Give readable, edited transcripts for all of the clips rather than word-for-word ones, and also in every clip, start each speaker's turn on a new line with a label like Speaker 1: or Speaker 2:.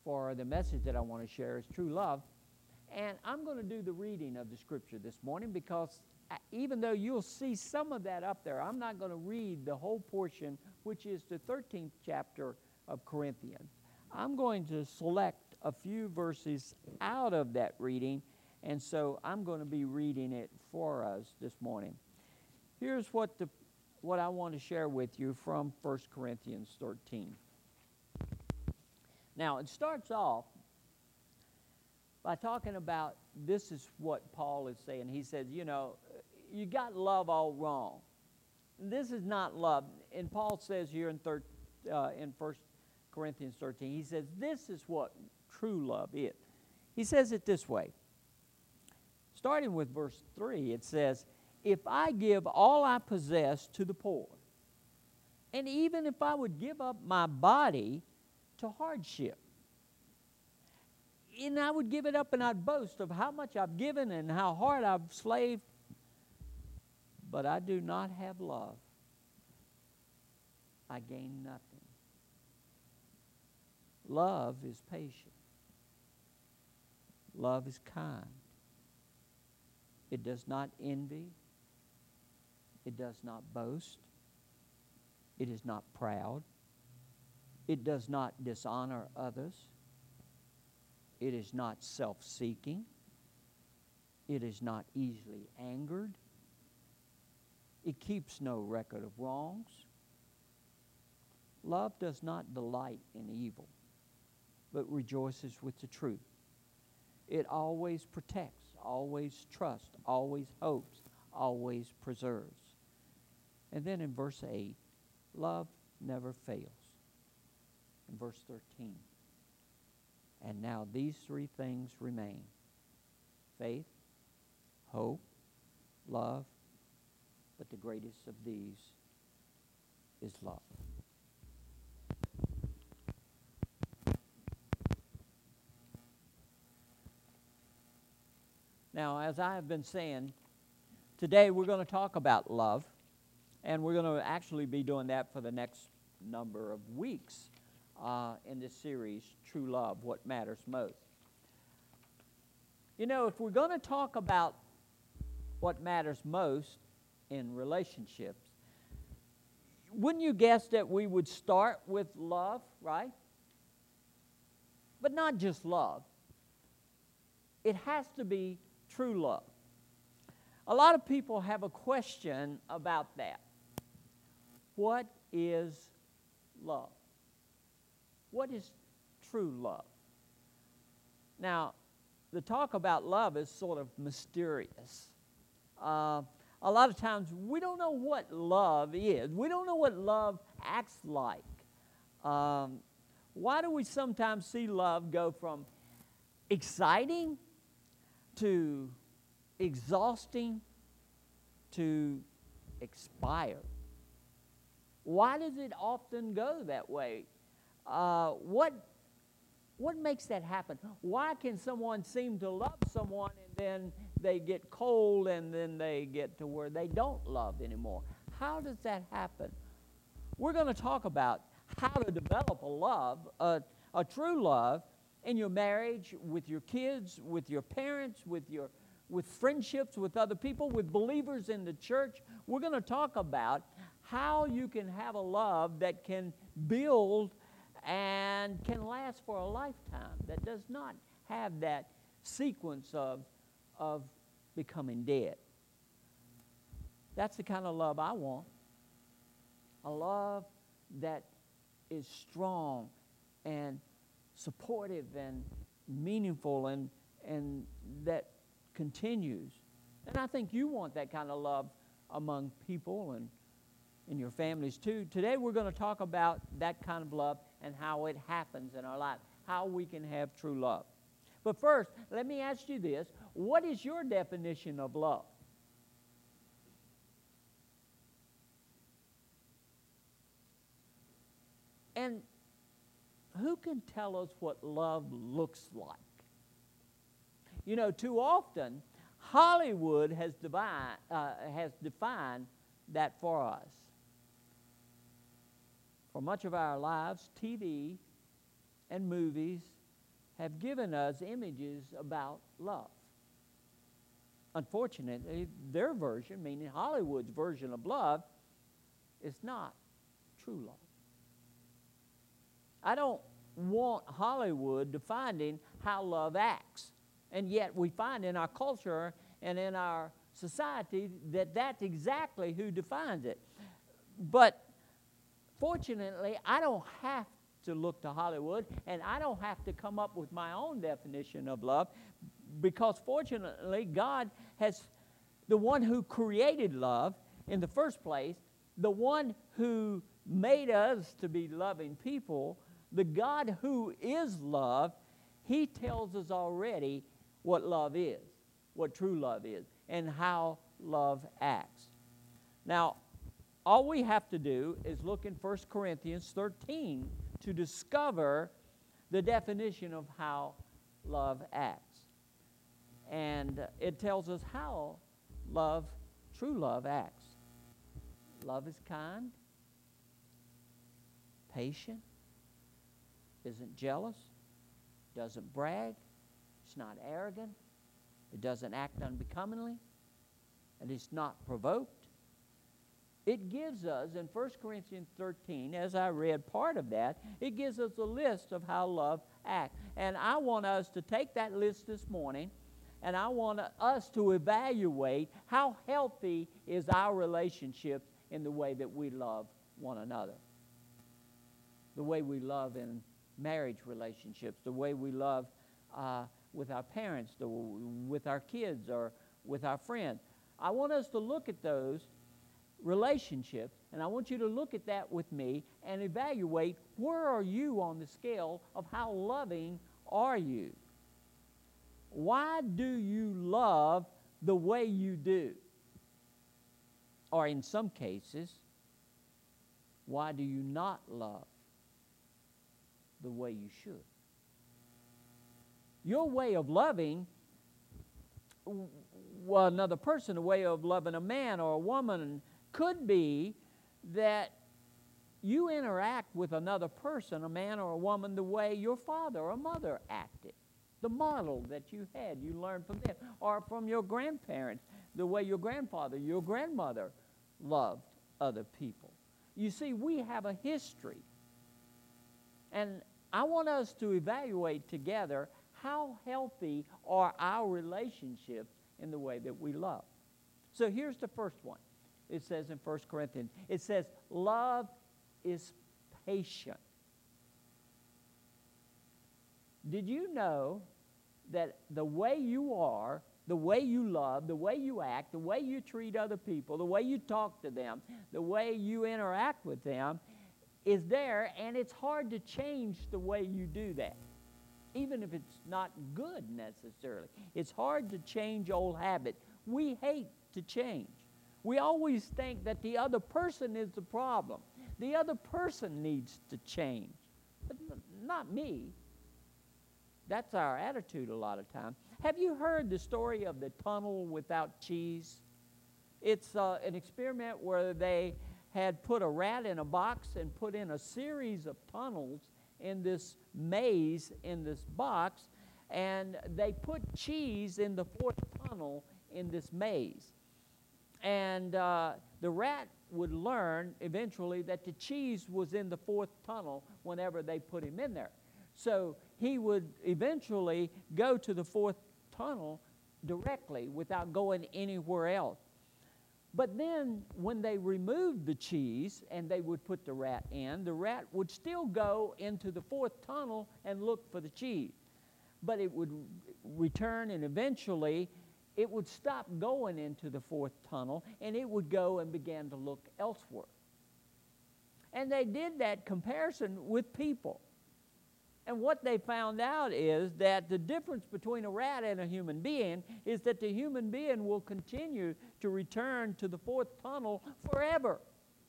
Speaker 1: for the message that I want to share is true love. And I'm going to do the reading of the scripture this morning because even though you'll see some of that up there, I'm not going to read the whole portion, which is the 13th chapter of Corinthians. I'm going to select a few verses out of that reading, and so I'm going to be reading it for us this morning. Here's what I want to share with you from 1 Corinthians 13. Now, it starts off by talking about, this is what Paul is saying. He says, you got love all wrong. This is not love. And Paul says here in 1 Corinthians 13, he says, this is what true love is. He says it this way. Starting with verse 3, it says, if I give all I possess to the poor, and even if I would give up my body to hardship, and I would give it up and I'd boast of how much I've given and how hard I've slaved, but I do not have love, I gain nothing. Love is patient. Love is kind. It does not envy. It does not boast. It is not proud. It does not dishonor others. It is not self-seeking. It is not easily angered. It keeps no record of wrongs. Love does not delight in evil, but rejoices with the truth. It always protects, always trusts, always hopes, always preserves. And then in verse 8, love never fails. In verse 13, and now these three things remain: faith, hope, love, but the greatest of these is love. Now, as I have been saying, today we're going to talk about love, and we're going to actually be doing that for the next number of weeks in this series, True Love, What Matters Most. If we're going to talk about what matters most in relationships, wouldn't you guess that we would start with love, right? But not just love. It has to be true love. A lot of people have a question about that. What is love? What is true love? Now, the talk about love is sort of mysterious. A lot of times we don't know what love is. We don't know what love acts like. Why do we sometimes see love go from exciting to exhausting to expire? Why does it often go that way? What makes that happen? Why can someone seem to love someone and then they get cold and then they get to where they don't love anymore? How does that happen? We're going to talk about how to develop a love, a true love, in your marriage, with your kids, with your parents, with friendships with other people, with believers in the church. We're going to talk about how you can have a love that can build and can last for a lifetime, that does not have that sequence of becoming dead. That's the kind of love I want. A love that is strong and supportive and meaningful and that continues. And I think you want that kind of love among people and in your families too. Today we're going to talk about that kind of love and how it happens in our life, how we can have true love. But first, let me ask you this. What is your definition of love? And who can tell us what love looks like? Too often, Hollywood has defined that for us. For much of our lives, TV and movies have given us images about love. Unfortunately, their version, meaning Hollywood's version of love, is not true love. I don't want Hollywood defining how love acts. And yet we find in our culture and in our society that that's exactly who defines it. But fortunately, I don't have to look to Hollywood, and I don't have to come up with my own definition of love, because fortunately, God has, the one who created love in the first place, the one who made us to be loving people, the God who is love, He tells us already what love is, what true love is, and how love acts. Now, all we have to do is look in 1 Corinthians 13 to discover the definition of how love acts. And it tells us how love, true love, acts. Love is kind, patient, isn't jealous, doesn't brag, it's not arrogant, it doesn't act unbecomingly, and it's not provoked. It gives us, in 1 Corinthians 13, as I read part of that, it gives us a list of how love acts. And I want us to take that list this morning, and I want us to evaluate how healthy is our relationship in the way that we love one another. The way we love in marriage relationships, the way we love with our parents, with our kids, or with our friends. I want us to look at those relationships, and I want you to look at that with me and evaluate, where are you on the scale of how loving are you? Why do you love the way you do? Or in some cases, why do you not love the way you should? Your way of loving another person, a way of loving a man or a woman, could be that you interact with another person, a man or a woman, the way your father or mother acted. The model that you had, you learned from them. Or from your grandparents, the way your grandfather, your grandmother loved other people. You see, we have a history. And I want us to evaluate together how healthy are our relationships in the way that we love. So here's the first one. It says in 1 Corinthians, it says, love is patient. Did you know that the way you are, the way you love, the way you act, the way you treat other people, the way you talk to them, the way you interact with them is there, and it's hard to change the way you do that, even if it's not good necessarily. It's hard to change old habits. We hate to change. We always think that the other person is the problem. The other person needs to change, but not me. That's our attitude a lot of times. Have you heard the story of the tunnel without cheese? It's an experiment where they had put a rat in a box and put in a series of tunnels in this maze in this box, and they put cheese in the fourth tunnel in this maze. And the rat would learn eventually that the cheese was in the fourth tunnel whenever they put him in there. So he would eventually go to the fourth tunnel directly without going anywhere else. But then when they removed the cheese and they would put the rat would still go into the fourth tunnel and look for the cheese. But it would return, and eventually it would stop going into the fourth tunnel, and it would go and begin to look elsewhere. And they did that comparison with people. And what they found out is that the difference between a rat and a human being is that the human being will continue to return to the fourth tunnel forever,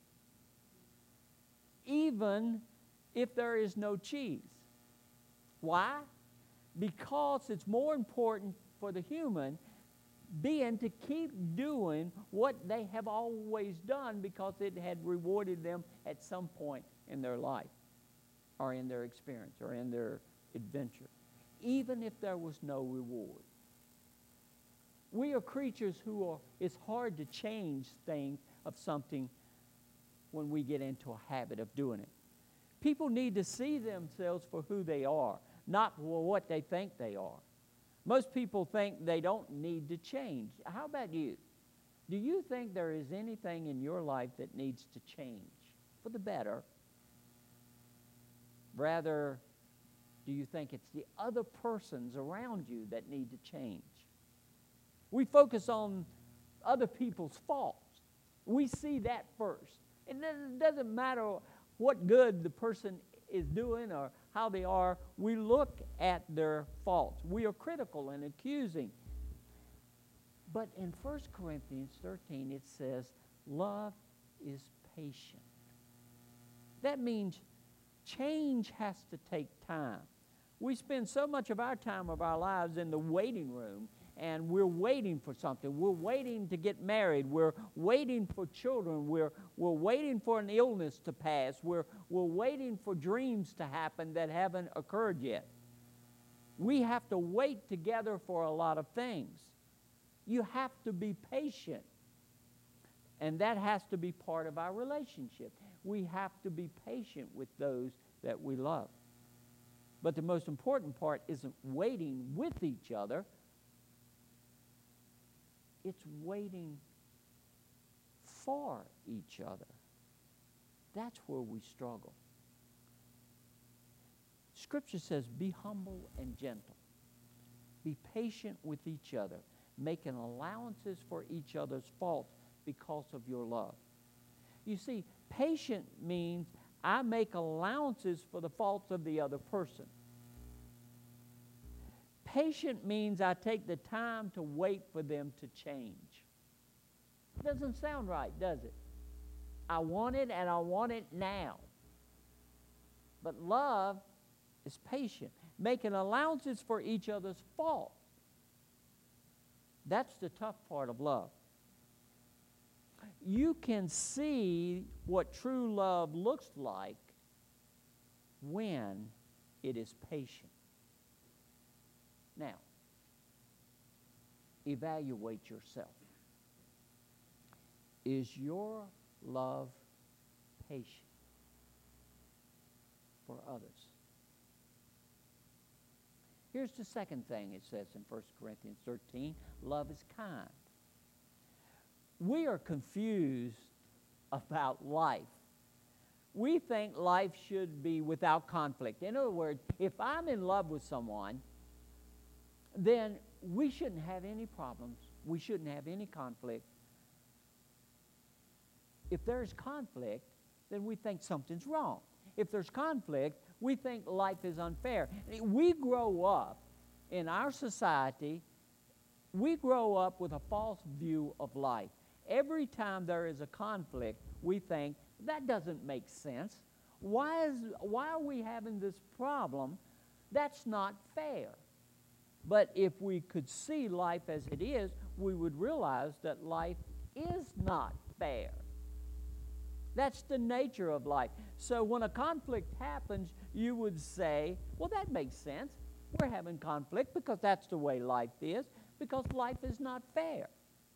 Speaker 1: even if there is no cheese. Why? Because it's more important for the human being to keep doing what they have always done, because it had rewarded them at some point in their life, or in their experience, or in their adventure. even if there was no reward. We are creatures it's hard to change things of something when we get into a habit of doing it. People need to see themselves for who they are, not for what they think they are. Most people think they don't need to change. How about you? Do you think there is anything in your life that needs to change for the better? Rather, do you think it's the other persons around you that need to change? We focus on other people's faults. We see that first. It doesn't matter what good the person is doing or how they are. We look at their faults. We are critical and accusing. But in 1 Corinthians 13, it says, love is patient. That means change has to take time. We spend so much of our time of our lives in the waiting room, and we're waiting for something. We're waiting to get married. We're waiting for children. We're waiting for an illness to pass. We're waiting for dreams to happen that haven't occurred yet. We have to wait together for a lot of things. You have to be patient. And that has to be part of our relationship. We have to be patient with those that we love. But the most important part isn't waiting with each other. It's waiting for each other. That's where we struggle. Scripture says, be humble and gentle. Be patient with each other, making allowances for each other's faults because of your love. You see, patient means I make allowances for the faults of the other person. Patient means I take the time to wait for them to change. Doesn't sound right, does it? I want it and I want it now. But love is patient, making allowances for each other's faults. That's the tough part of love. You can see what true love looks like when it is patient. Now, evaluate yourself. Is your love patient for others? Here's the second thing it says in 1 Corinthians 13, love is kind. We are confused about life. We think life should be without conflict. In other words, if I'm in love with someone, then we shouldn't have any problems. We shouldn't have any conflict. If there's conflict, then we think something's wrong. If there's conflict, we think life is unfair. We grow up in our society, we grow up with a false view of life. Every time there is a conflict, we think, that doesn't make sense. Why are we having this problem? That's not fair. But if we could see life as it is, we would realize that life is not fair. That's the nature of life. So when a conflict happens, you would say, well, that makes sense. We're having conflict because that's the way life is, because life is not fair.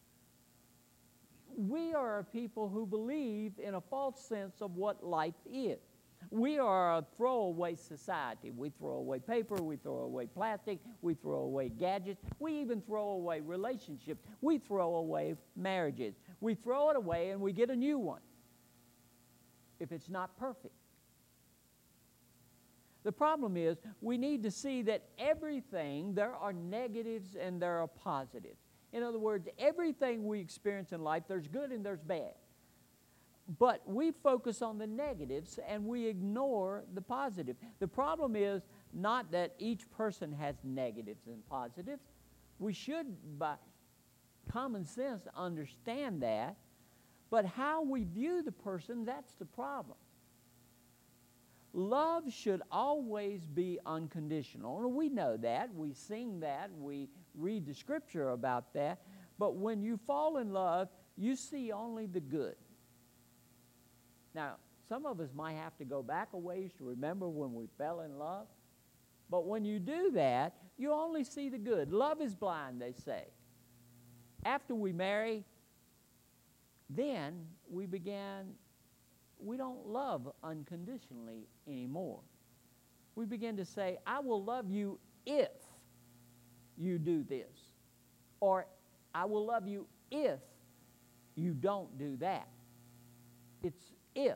Speaker 1: We are a people who believe in a false sense of what life is. We are a throwaway society. We throw away paper, we throw away plastic, we throw away gadgets, we even throw away relationships, we throw away marriages. We throw it away and we get a new one if it's not perfect. The problem is we need to see that everything, there are negatives and there are positives. In other words, everything we experience in life, there's good and there's bad. But we focus on the negatives and we ignore the positive. The problem is not that each person has negatives and positives. We should, by common sense, understand that. But how we view the person, that's the problem. Love should always be unconditional. And we know that. We sing that. We read the scripture about that. But when you fall in love, you see only the good. Now, some of us might have to go back a ways to remember when we fell in love. But when you do that, you only see the good. Love is blind, they say. After we marry, then we don't love unconditionally anymore. We begin to say, I will love you if you do this. Or I will love you if you don't do that. It's if.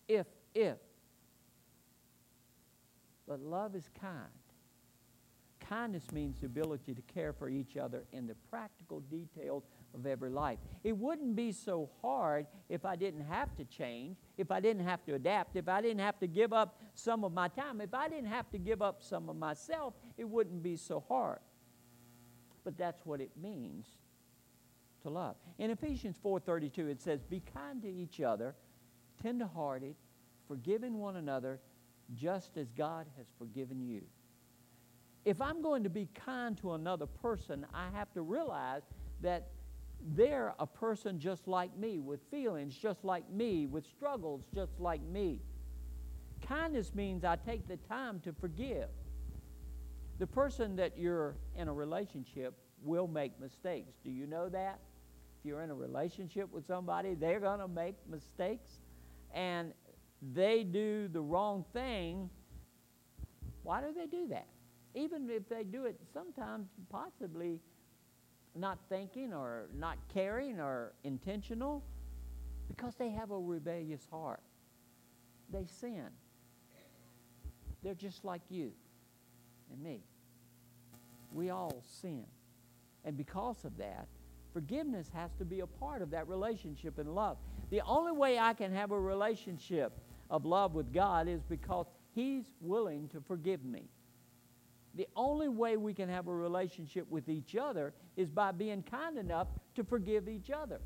Speaker 1: But love is kind. Kindness means the ability to care for each other in the practical details of every life. It wouldn't be so hard if I didn't have to change, if I didn't have to adapt, if I didn't have to give up some of my time, if I didn't have to give up some of myself, it wouldn't be so hard. But that's what it means to love. In Ephesians 4:32, it says, be kind to each other, tender-hearted, forgiving one another, just as God has forgiven you. If I'm going to be kind to another person, I have to realize that they're a person just like me, with feelings just like me, with struggles just like me. Kindness means I take the time to forgive. The person that you're in a relationship will make mistakes. Do you know that? If you're in a relationship with somebody, they're going to make mistakes, and they do the wrong thing. Why do they do that? Even if they do it sometimes possibly not thinking or not caring or intentional, because they have a rebellious heart. They sin. They're just like you and me. We all sin. And because of that, forgiveness has to be a part of that relationship and love. The only way I can have a relationship of love with God is because He's willing to forgive me. The only way we can have a relationship with each other is by being kind enough to forgive each other.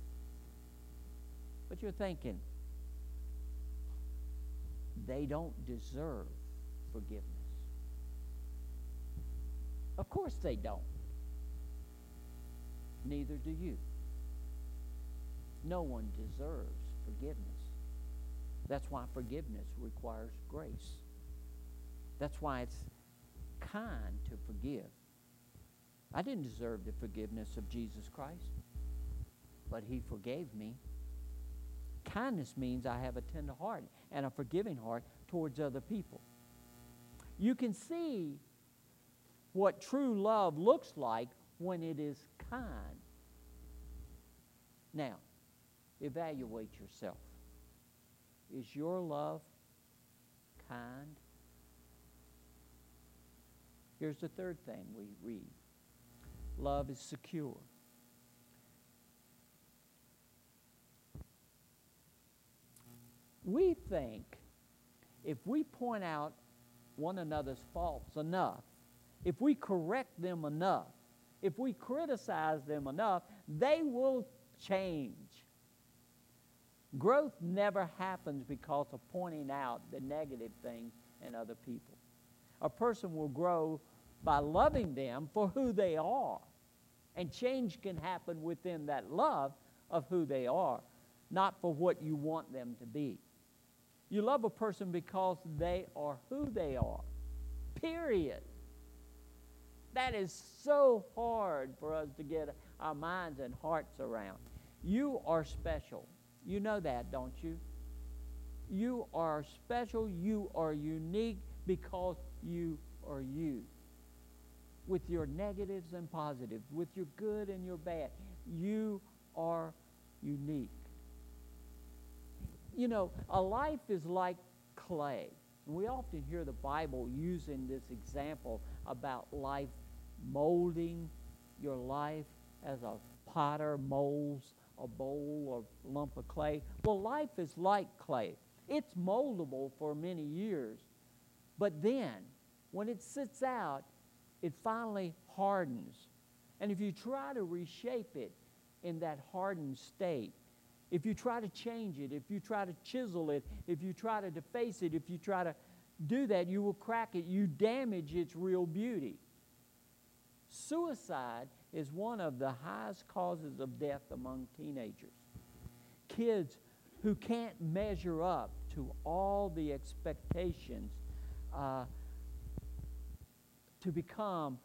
Speaker 1: But you're thinking, they don't deserve forgiveness. Of course they don't. Neither do you. No one deserves forgiveness. That's why forgiveness requires grace. That's why it's kind to forgive. I didn't deserve the forgiveness of Jesus Christ, but He forgave me. Kindness means I have a tender heart and a forgiving heart towards other people. You can see what true love looks like when it is kind. Now, evaluate yourself. Is your love kind? Here's the third thing we read. Love is secure. We think if we point out one another's faults enough, if we correct them enough, if we criticize them enough, they will change. Growth never happens because of pointing out the negative things in other people. A person will grow by loving them for who they are. And change can happen within that love of who they are, not for what you want them to be. You love a person because they are who they are. Period. That is so hard for us to get our minds and hearts around. You are special. You know that, don't you? You are special. You are unique because you are you. With your negatives and positives, with your good and your bad. You are unique. You know, a life is like clay. We often hear the Bible using this example about life molding your life as a potter molds a bowl or lump of clay. Well, life is like clay. It's moldable for many years. But then, when it sits out, it finally hardens. And if you try to reshape it in that hardened state, if you try to change it, if you try to chisel it, if you try to deface it, if you try to do that, you will crack it. You damage its real beauty. Suicide is one of the highest causes of death among teenagers. Kids who can't measure up to all the expectations to become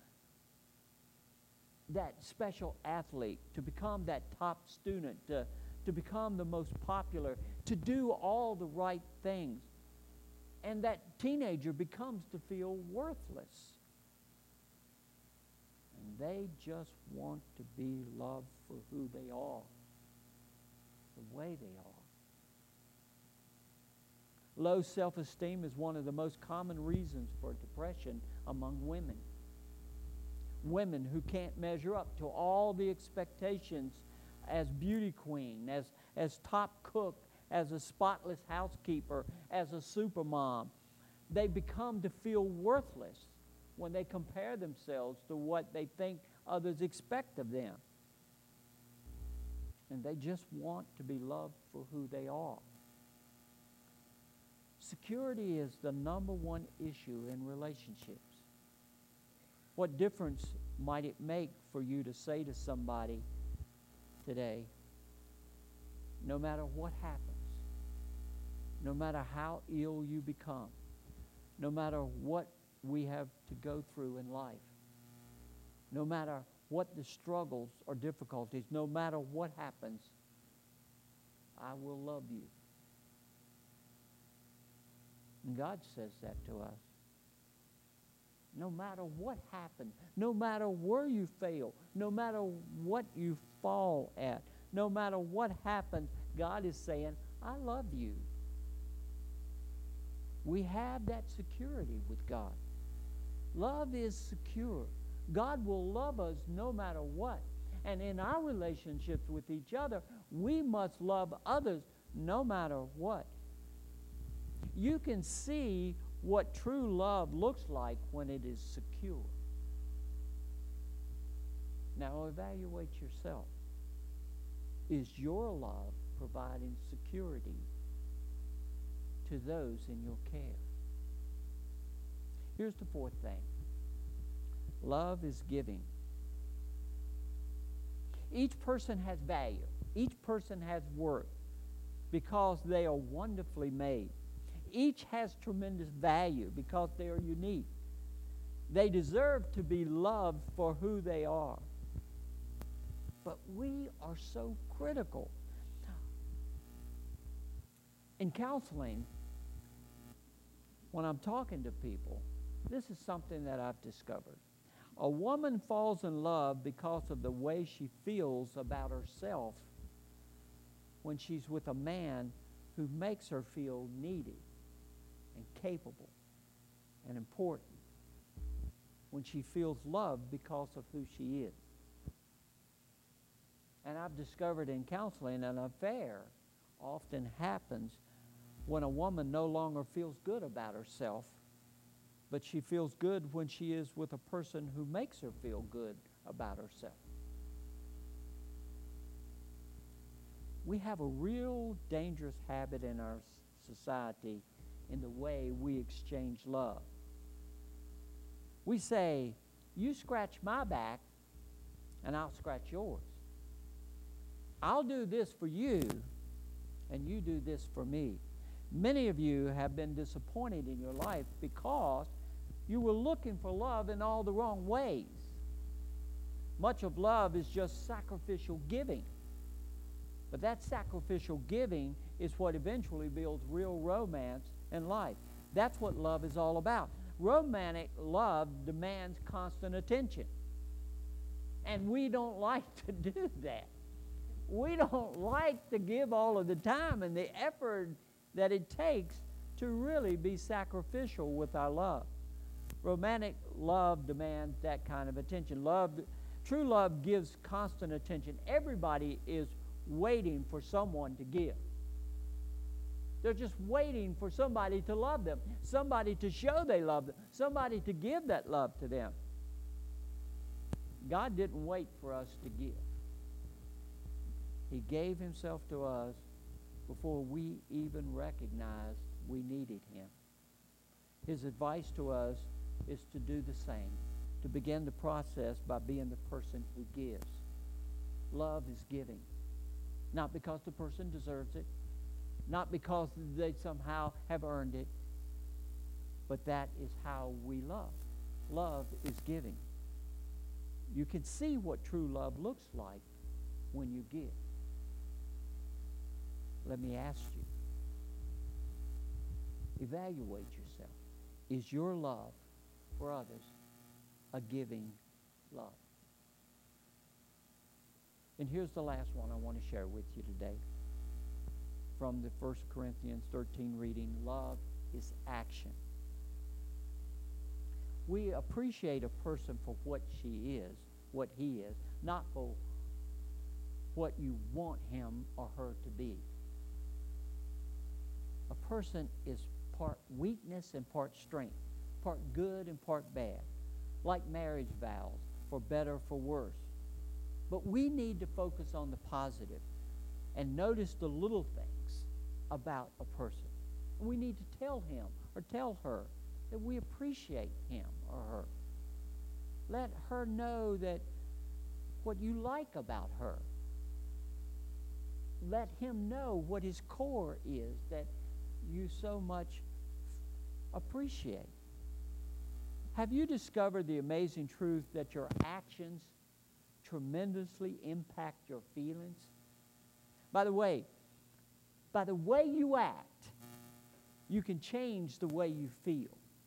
Speaker 1: that special athlete, to become that top student, to become the most popular, to do all the right things. And that teenager becomes to feel worthless. And they just want to be loved for who they are, the way they are. Low self-esteem is one of the most common reasons for depression among women. Women who can't measure up to all the expectations as beauty queen, as top cook, as a spotless housekeeper, as a supermom. They become to feel worthless when they compare themselves to what they think others expect of them. And they just want to be loved for who they are. Security is the number one issue in relationships. What difference might it make for you to say to somebody today, no matter what happens, no matter how ill you become, no matter what we have to go through in life, no matter what the struggles or difficulties, no matter what happens, I will love you. And God says that to us. No matter what happens, no matter where you fail, no matter what you fall at, no matter what happens, God is saying, I love you. We have that security with God. Love is secure. God will love us no matter what. And in our relationships with each other, we must love others no matter what. You can see what true love looks like when it is secure. Now evaluate yourself. Is your love providing security to those in your care? Here's the fourth thing. Love is giving. Each person has value. Each person has worth because they are wonderfully made. Each has tremendous value because they are unique. They deserve to be loved for who they are. But we are so critical. In counseling, when I'm talking to people, this is something that I've discovered. A woman falls in love because of the way she feels about herself when she's with a man who makes her feel needed and capable and important. When she feels loved because of who she is. And I've discovered in counseling an affair often happens when a woman no longer feels good about herself, but she feels good when she is with a person who makes her feel good about herself. We have a real dangerous habit in our society in the way we exchange love. We say, you scratch my back and I'll scratch yours. I'll do this for you and you do this for me. Many of you have been disappointed in your life because you were looking for love in all the wrong ways. Much of love is just sacrificial giving. But that sacrificial giving is what eventually builds real romance in life. That's what love is all about. Romantic love demands constant attention. And we don't like to do that. We don't like to give all of the time and the effort that it takes to really be sacrificial with our love. Romantic love demands that kind of attention. True love gives constant attention. Everybody is waiting for someone to give. They're just waiting for somebody to love them, somebody to show they love them, somebody to give that love to them. God didn't wait for us to give. He gave himself to us before we even recognized we needed him. His advice to us is to do the same, to begin the process by being the person who gives. Love is giving. Not because the person deserves it, not because they somehow have earned it, but that is how we love. love is giving. You can see what true love looks like when you give. Let me ask you, evaluate yourself. Is your love for others a giving love? And here's the last one I want to share with you today. From the 1 Corinthians 13 reading, love is action. We appreciate a person for what she is, what he is, not for what you want him or her to be. A person is part weakness and part strength, part good and part bad, like marriage vows, for better, for worse. But we need to focus on the positive and notice the little things about a person. And we need to tell him or tell her that we appreciate him or her. Let her know that what you like about her. Let him know what his core is that you so much appreciate. Have you discovered the amazing truth that your actions tremendously impact your feelings? By the way you act, you can change the way you feel.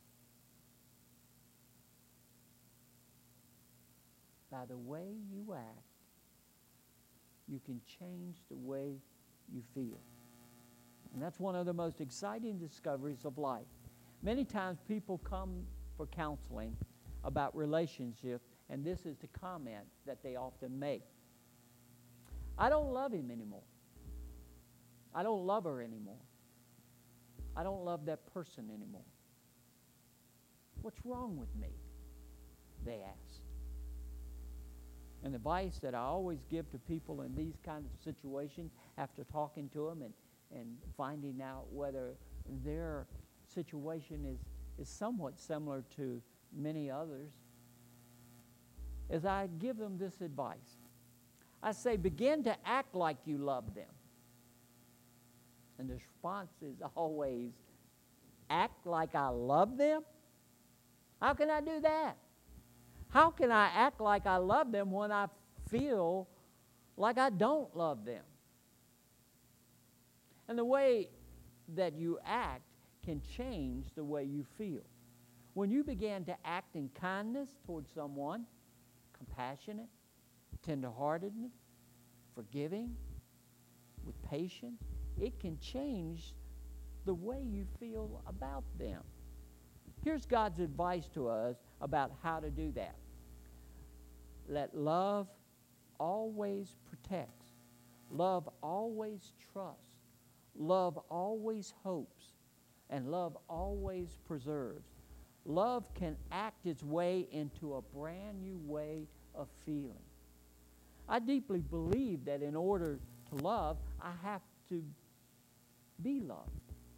Speaker 1: By the way you act, you can change the way you feel. And that's one of the most exciting discoveries of life. Many times people come for counseling about relationships, and this is the comment that they often make. I don't love him anymore. I don't love her anymore. I don't love that person anymore. What's wrong with me? They ask. And the advice that I always give to people in these kinds of situations, after talking to them and finding out whether their situation is somewhat similar to many others, is I give them this advice. I say, begin to act like you love them. And the response is always, act like I love them? How can I do that? How can I act like I love them when I feel like I don't love them? And the way that you act can change the way you feel. When you begin to act in kindness towards someone, compassionate, tenderheartedness, forgiving, with patience, it can change the way you feel about them. Here's God's advice to us about how to do that. Let love always protects. Love always trusts. Love always hopes. And love always preserves. Love can act its way into a brand new way of feeling. I deeply believe that in order to love, I have to be loved.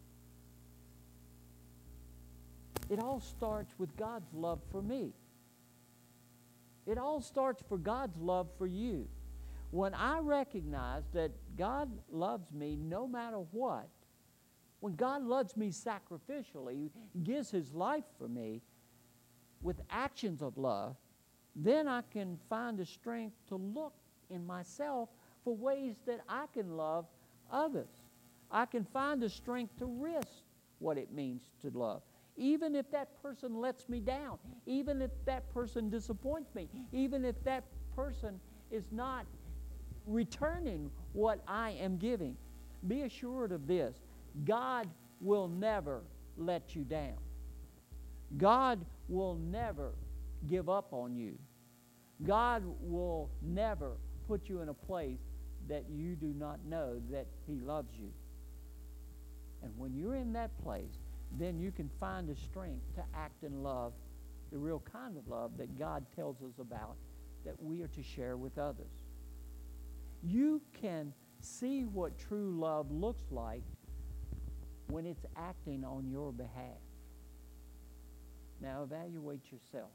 Speaker 1: It all starts with God's love for me. It all starts for God's love for you. When I recognize that God loves me no matter what, when God loves me sacrificially, gives His life for me with actions of love, then I can find the strength to look in myself for ways that I can love others. I can find the strength to risk what it means to love. Even if that person lets me down, even if that person disappoints me, even if that person is not returning what I am giving, be assured of this: God will never let you down. God will never give up on you. God will never put you in a place that you do not know that He loves you. And when you're in that place, then you can find the strength to act in love, the real kind of love that God tells us about, that we are to share with others. You can see what true love looks like when it's acting on your behalf. Now evaluate yourself.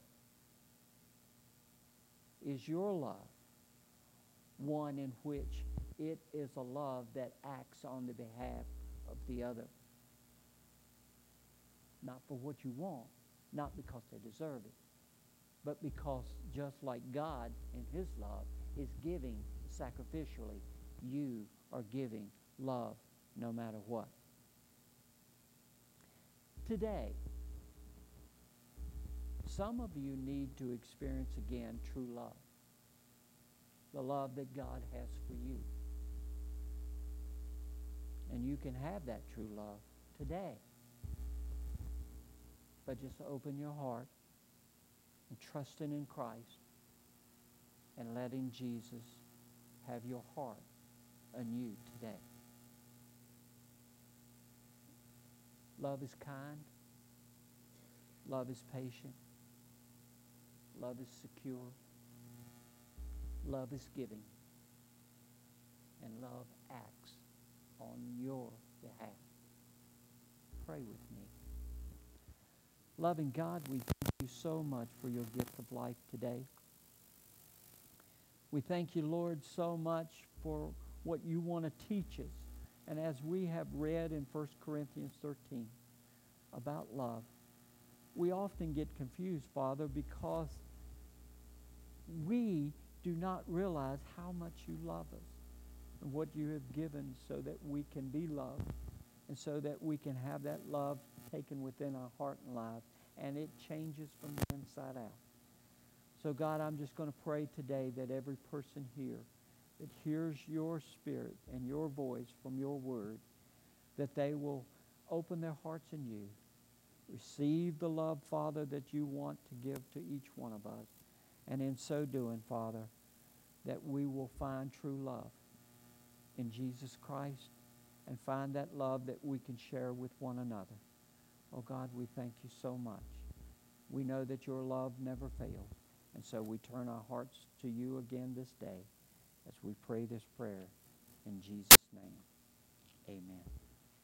Speaker 1: Is your love one in which it is a love that acts on the behalf of the other? Not for what you want, not because they deserve it, but because just like God in His love is giving sacrificially, you are giving love no matter what. Today, some of you need to experience again true love. The love that God has for you. And you can have that true love today. But just open your heart and trusting in Christ and letting Jesus have your heart anew today. Love is kind. Love is patient. Love is secure. Love is giving. And love acts on your behalf. Pray with me. Loving God, we thank you so much for your gift of life today. We thank you, Lord, so much for what you want to teach us. And as we have read in 1 Corinthians 13 about love, we often get confused, Father, because we do not realize how much you love us and what you have given so that we can be loved and so that we can have that love taken within our heart and life, and it changes from the inside out. So, God, I'm just going to pray today that every person here that hears your Spirit and your voice from your word, that they will open their hearts in you, receive the love, Father, that you want to give to each one of us, and in so doing, Father, that we will find true love in Jesus Christ and find that love that we can share with one another. Oh God, we thank you so much. We know that your love never fails, and so we turn our hearts to you again this day as we pray this prayer in Jesus' name.